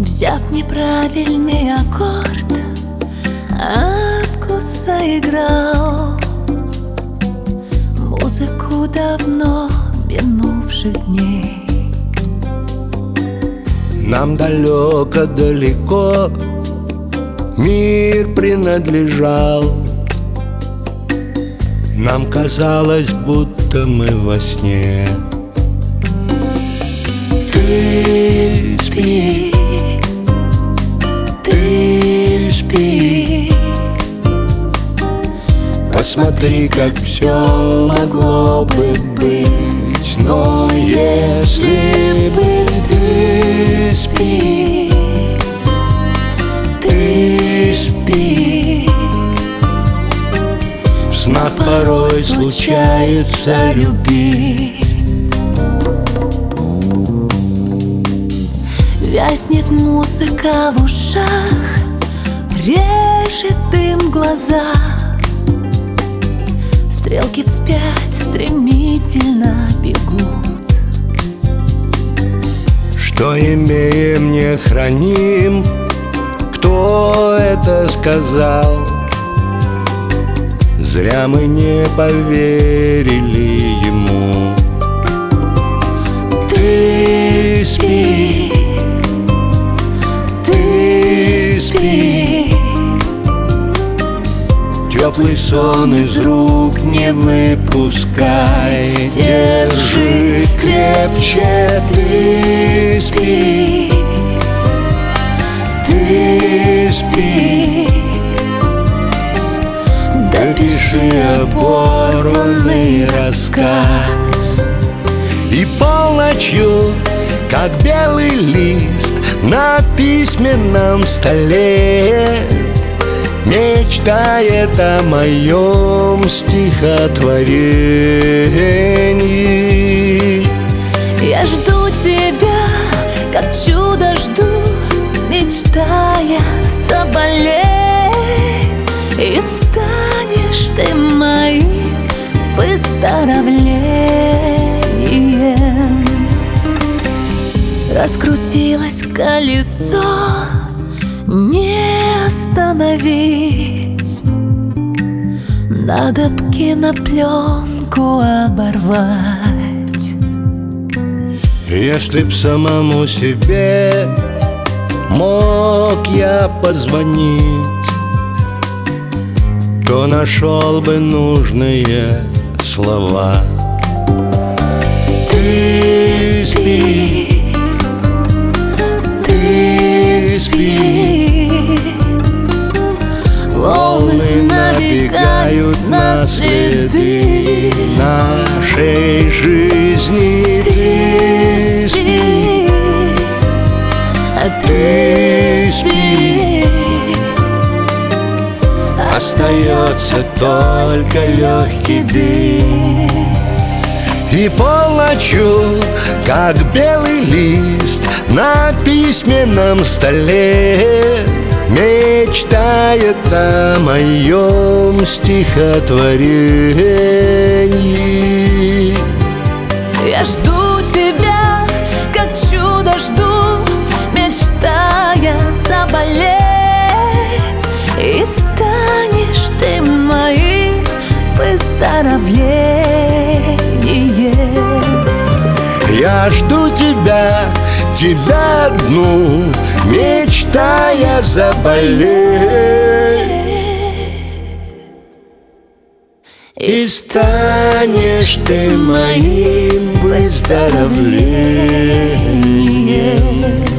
Взяв неправильный аккорд, вкус заиграл музыку давно минувших дней. Нам далеко-далеко мир принадлежал. Нам казалось, будто мы во сне. Ты спи, ты спи. Посмотри, как все могло бы быть. Но если бы ты спи, ты спи. В снах порой случается любить. Вязнет музыка в ушах, режет дым глаза. Стрелки вспять стремительно бегут. Что имеем, не храним. Кто это сказал? Зря мы не поверили ему. Ты спи, ты спи. Теплый сон из рук не выпускай. Держи крепче, ты спи, ты спи. Допиши оборванный рассказ. И полночью, как белый лист на письменном столе, мечтает о моем стихотворении. Я жду тебя, как чудо жду, мечтая заболеть. И станешь ты моим выздоровлением. Раскрутилось колесо, не остановить. Надо б кинопленку оборвать. Если б самому себе мог я позвонить, то нашел бы нужные слова. Ты спи, ты спи. Волны набегают на следы нашей жизни. Ты спи, ты спи. Остается только легкий дым. И полночью, как белый лист на письменном столе, мечтает о моем стихотворении. Я жду тебя, как чудо жду, мечтая заболеть. И станешь ты моим выздоровлением. Я жду тебя, тебя одну, мечтая заболеть. И станешь ты моим выздоровлением.